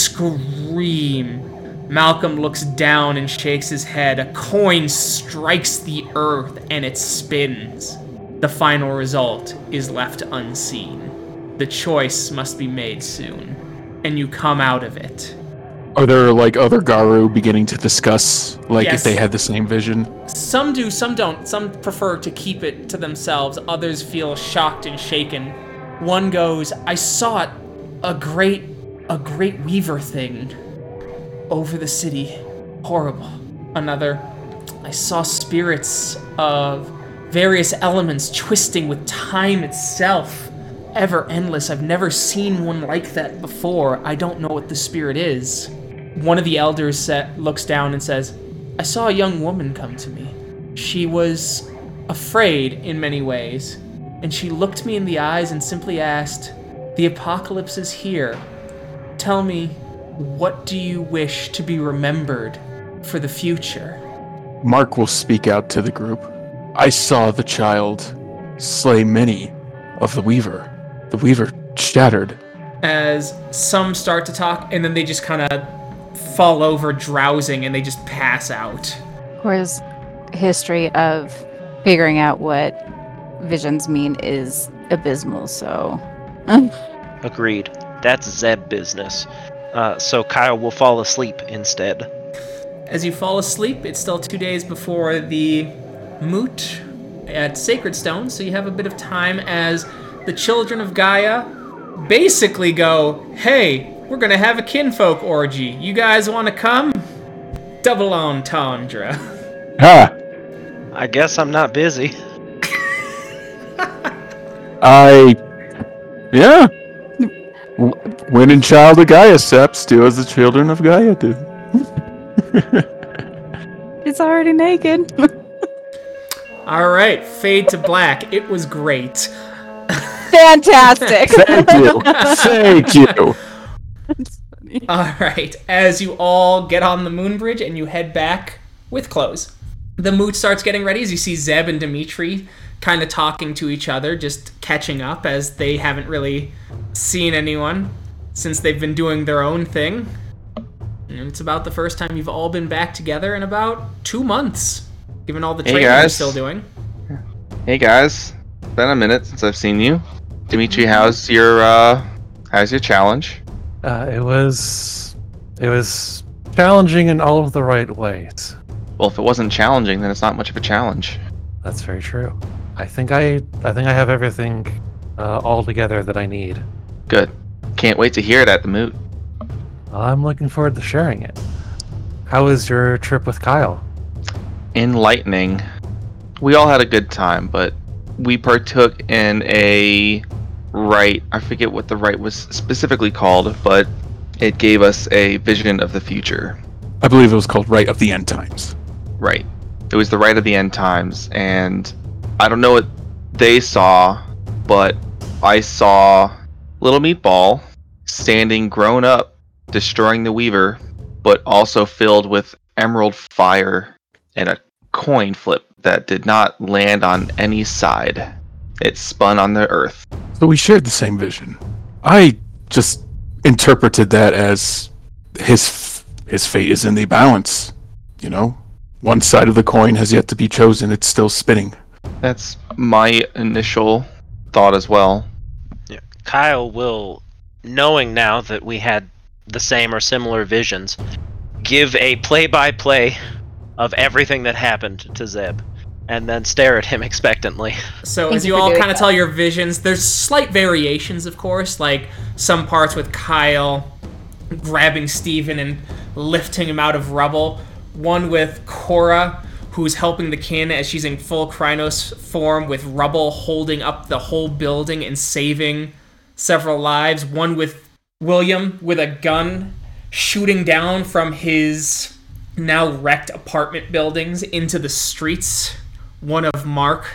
scream. Malcolm looks down and shakes his head. A coin strikes the earth and it spins. The final result is left unseen. The choice must be made soon, and you come out of it. Are there, like, other Garu beginning to discuss, like, Yes. if they had the same vision? Some do, some don't. Some prefer to keep it to themselves. Others feel shocked and shaken. One goes, I saw it, a great, a great weaver thing over the city. Horrible. Another, I saw spirits of various elements twisting with time itself. Ever endless. I've never seen one like that before. I don't know what the spirit is. One of the elders sa- looks down and says, I saw a young woman come to me. She was afraid in many ways, and she looked me in the eyes and simply asked, the apocalypse is here. Tell me, what do you wish to be remembered for the future? Mark will speak out to the group. I saw the child slay many of the Weaver. The Weaver shattered. As some start to talk, and then they just kind of fall over drowsing and they just pass out. Cora's history of figuring out what visions mean is abysmal, so... Agreed. That's Zeb business. Uh, so Kyle will fall asleep instead. As you fall asleep, it's still two days before the moot at Sacred Stone, so you have a bit of time as the children of Gaia basically go, hey, we're gonna have a kinfolk orgy. You guys wanna come? Double entendre. Ha! I guess I'm not busy. I... Yeah. W- when in child of Gaia, Seps, do as the children of Gaia do. It's already naked. All right, fade to black. It was great. Fantastic. Thank you. Thank you. All right, as you all get on the moon bridge and you head back with clothes, the moot starts getting ready as you see Zeb and Dimitri kind of talking to each other, just catching up as they haven't really seen anyone since they've been doing their own thing. And it's about the first time you've all been back together in about two months, given all the Hey, training you're guys. still doing. Hey guys, it's been a minute since I've seen you. Dimitri, how's your uh, how's your challenge? Uh, it was, it was challenging in all of the right ways. Well, if it wasn't challenging, then it's not much of a challenge. That's very true. I think I, I think I have everything uh, all together that I need. Good. Can't wait to hear it at the moot. I'm looking forward to sharing it. How was your trip with Kyle? Enlightening. We all had a good time, but we partook in a rite. I forget what the rite was specifically called, but it gave us a vision of the future. I believe it was called Rite of the End Times. Right. It was the rite of the end times, and I don't know what they saw, but I saw Little Meatball standing grown up, destroying the Weaver, but also filled with emerald fire and a coin flip that did not land on any side. It spun on the earth. So we shared the same vision. I just interpreted that as his his fate is in the balance. You know, one side of the coin has yet to be chosen. It's still spinning. That's my initial thought as well. Yeah. Kyle will, knowing now that we had the same or similar visions, give a play-by-play of everything that happened to Zeb, and then stare at him expectantly. So Thank as you you for all doing kind of that. tell your visions, there's slight variations, of course, like some parts with Kyle grabbing Steven and lifting him out of rubble. One with Cora, who's helping the kin as she's in full Krynos form with rubble holding up the whole building and saving several lives. One with William with a gun shooting down from his now wrecked apartment buildings into the streets. One of Mark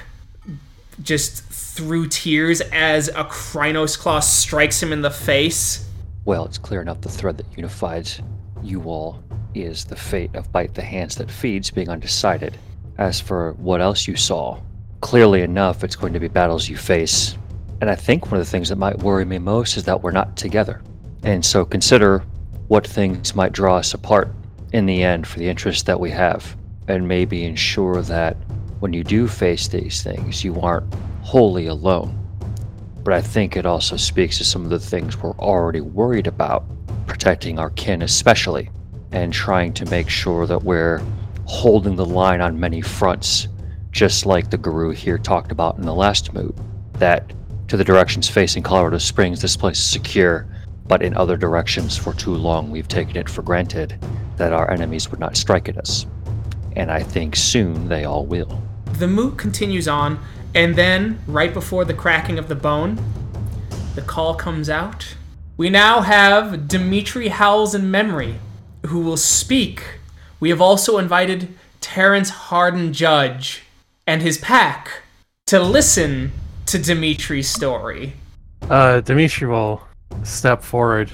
just through tears as a Krynos claw strikes him in the face. Well, it's clear enough the thread that unifies you all is the fate of Bite the Hands That Feeds being undecided. As for what else you saw, clearly enough it's going to be battles you face. And I think one of the things that might worry me most is that we're not together. And so consider what things might draw us apart in the end for the interests that we have. And maybe ensure that when you do face these things, you aren't wholly alone. But I think it also speaks to some of the things we're already worried about, protecting our kin especially, and trying to make sure that we're holding the line on many fronts, just like the guru here talked about in the last mood, that to the directions facing Colorado Springs, this place is secure, but in other directions for too long we've taken it for granted that our enemies would not strike at us. And I think soon they all will. The moot continues on, and then, right before the cracking of the bone, the call comes out. We now have Dimitri Howells in memory, who will speak. We have also invited Terrence Harden Judge and his pack to listen to Dimitri's story. Uh, Dimitri will step forward,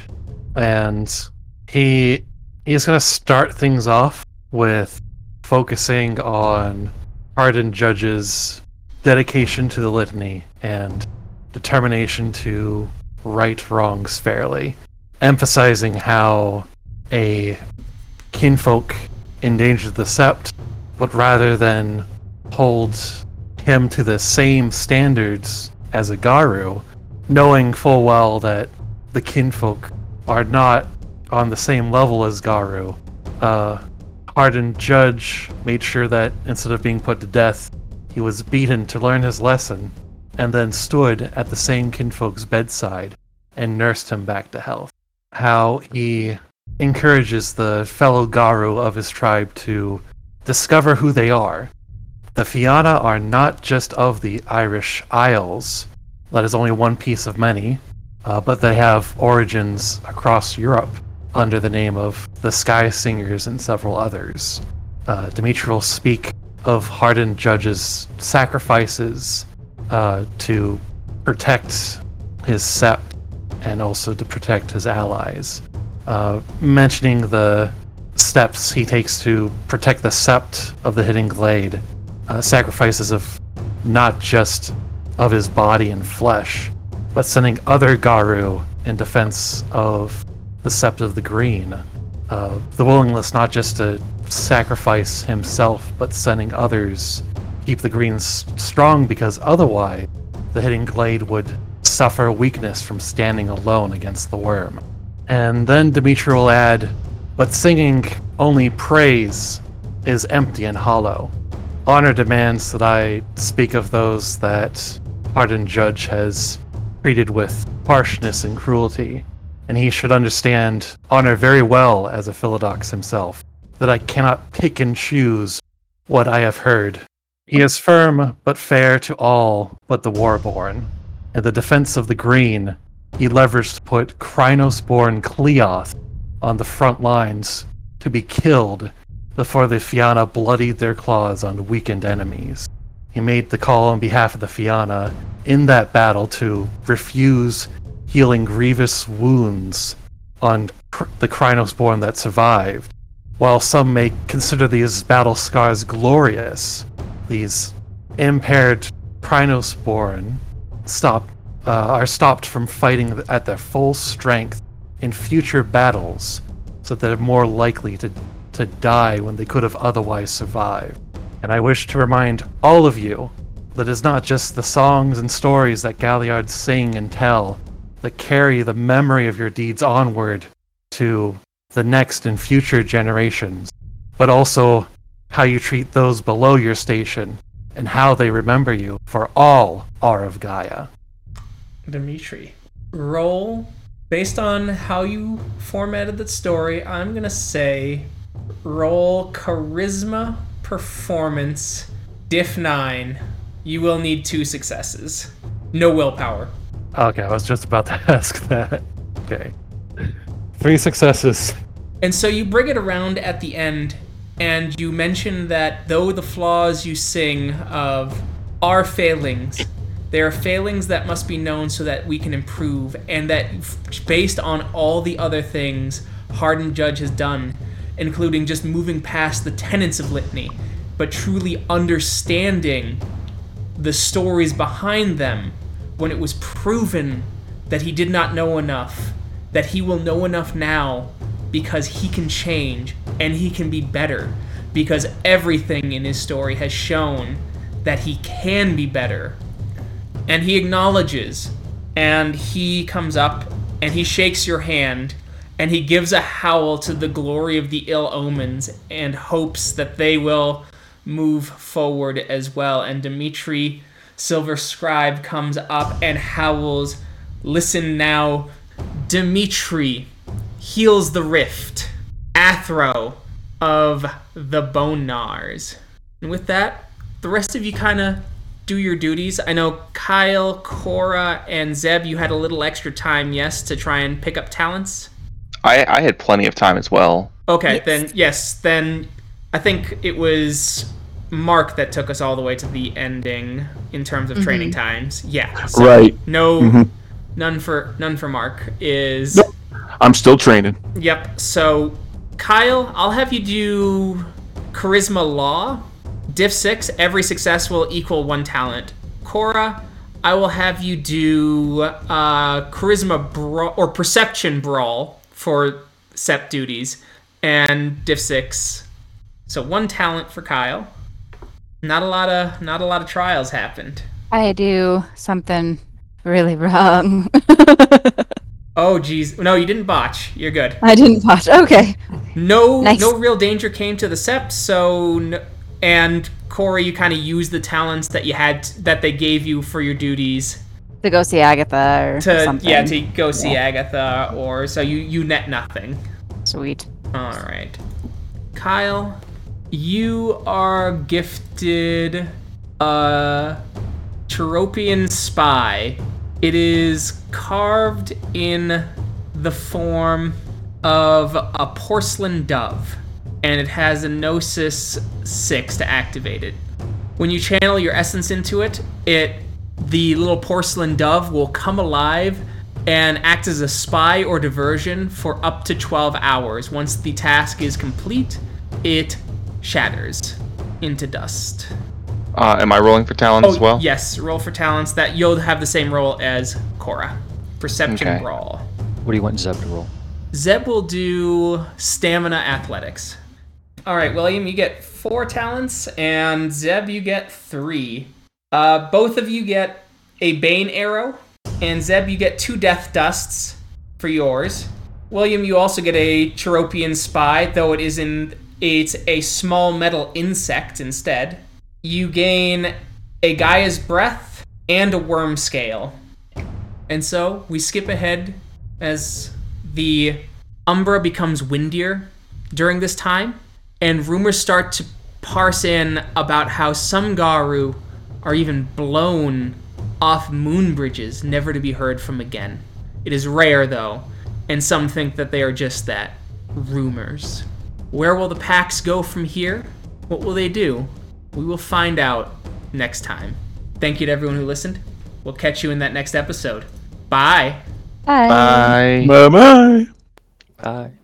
and he he's going to start things off with focusing on Harden Judge's dedication to the litany and determination to right wrongs fairly, emphasizing how a kinfolk endangered the sept, but rather than hold him to the same standards as a Garu, knowing full well that the kinfolk are not on the same level as Garu, uh, Hardened Judge made sure that instead of being put to death, he was beaten to learn his lesson, and then stood at the same kinfolk's bedside and nursed him back to health. How he encourages the fellow Garu of his tribe to discover who they are. The Fianna are not just of the Irish Isles, that is only one piece of many, uh, but they have origins across Europe under the name of the Sky Singers and several others. Uh, Dimitri will speak of Hardened Judge's sacrifices uh, to protect his sept and also to protect his allies, uh, mentioning the steps he takes to protect the sept of the Hidden Glade, uh, sacrifices of not just of his body and flesh, but sending other Garu in defense of the Sept of the Green. Uh, the willingness not just to sacrifice himself, but sending others keep the Greens strong, because otherwise the Hidden Glade would suffer weakness from standing alone against the worm. And then Dimitri will add, but singing only praise is empty and hollow. Honor demands that I speak of those that Hardened Judge has treated with harshness and cruelty, and he should understand honor very well as a Philodox himself, that I cannot pick and choose what I have heard. He is firm but fair to all but the Warborn. In the defense of the Green, he leveraged to put Krynos-born Cleoth on the front lines to be killed before the Fianna bloodied their claws on weakened enemies. He made the call on behalf of the Fianna in that battle to refuse healing grievous wounds on cr- the Krynos-born that survived. While some may consider these battle scars glorious, these impaired Crinosporn stop uh, are stopped from fighting at their full strength in future battles, so that they're more likely to, to die when they could have otherwise survived. And I wish to remind all of you that it's not just the songs and stories that Galliards sing and tell that carry the memory of your deeds onward to the next and future generations, but also how you treat those below your station and how they remember you, for all are of Gaia. Dimitri, roll, based on how you formatted the story, I'm going to say roll charisma performance diff nine. You will need two successes. No willpower. Okay, I was just about to ask that. Okay. Three successes. And so you bring it around at the end, and you mention that though the flaws you sing of are failings, they are failings that must be known so that we can improve, and that based on all the other things Hardened Judge has done, including just moving past the tenets of Litany, but truly understanding the stories behind them, when it was proven that he did not know enough, that he will know enough now because he can change and he can be better, because everything in his story has shown that he can be better. And he acknowledges, and he comes up and he shakes your hand, and he gives a howl to the glory of the ill omens and hopes that they will move forward as well. And Dimitri Silver Scribe comes up and howls, "Listen now, Dimitri heals the rift, Athro of the Bone Gnars." And with that, the rest of you kind of do your duties. I know Kyle, Cora, and Zeb, you had a little extra time, yes, to try and pick up talents? I, I had plenty of time as well. Okay, Yes. then, yes, then I think it was Mark that took us all the way to the ending in terms of training times. Yeah. So Right. No, Mhm. none for none for Mark is. Nope. I'm still training. Yep. So, Kyle, I'll have you do Charisma Law. Diff six, every success will equal one talent. Cora, I will have you do uh, Charisma Brawl, or Perception Brawl for Sept duties. And Diff six. So one talent for Kyle. Not a lot of not a lot of trials happened. I do something really wrong. Oh geez, no, you didn't botch. You're good. I didn't watch. Okay. No, Nice. no real danger came to the Sept. So, n- and Corey, you kind of used the talents that you had that they gave you for your duties To go see Agatha or to something. yeah to go see Yeah. Agatha, or so you you net nothing. Sweet. All right, Kyle, you are gifted a Cheropian Spy. It is carved in the form of a porcelain dove, and it has a Gnosis six to activate it. When you channel your essence into it, it the little porcelain dove will come alive and act as a spy or diversion for up to twelve hours. Once the task is complete, it shatters into dust. Uh, am I rolling for talent as well? Yes, roll for talents. That you'll have the same roll as Cora. Perception Okay. Brawl. What do you want Zeb to roll? Zeb will do Stamina Athletics. All right, William, you get four talents, and Zeb, you get three. Uh, both of you get a Bane Arrow, and Zeb, you get two Death Dusts for yours. William, you also get a Cheropian Spy, though it is in it's a small metal insect instead. You gain a Gaia's Breath and a Worm Scale. And so we skip ahead as the Umbra becomes windier during this time, and rumors start to parse in about how some Garu are even blown off moon bridges, never to be heard from again. It is rare, though, and some think that they are just that, rumors. Where will the Pax go from here? What will they do? We will find out next time. Thank you to everyone who listened. We'll catch you in that next episode. Bye. Bye. Bye. Bye bye. Bye.